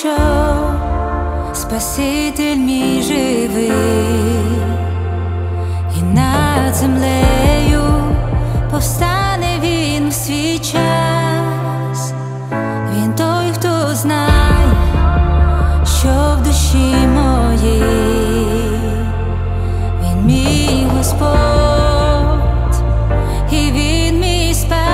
що Спаситель мій живий, і над землею повстане він в свій час. Він той, хто знає, що в душі моїй. Він мій Господь, і він мій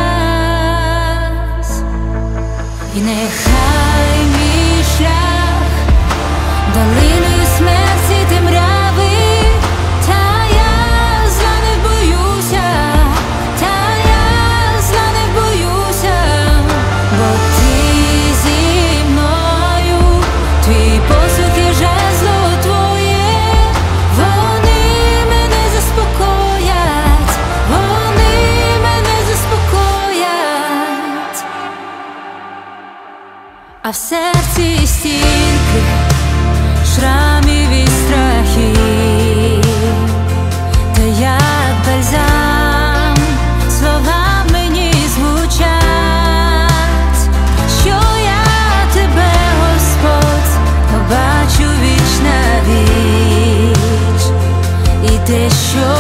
спас. І нехай мій шлях долиною смерті темряви, та я зла не боюся, та я зла не боюся, бо ти зі мною, твій посуд і жезло твоє, вони мене заспокоять, вони мене заспокоять. А в серці стільки шрамів і страхів, та як бальзам слова мені звучать, що я тебе, Господь, побачу віч на віч, і те, що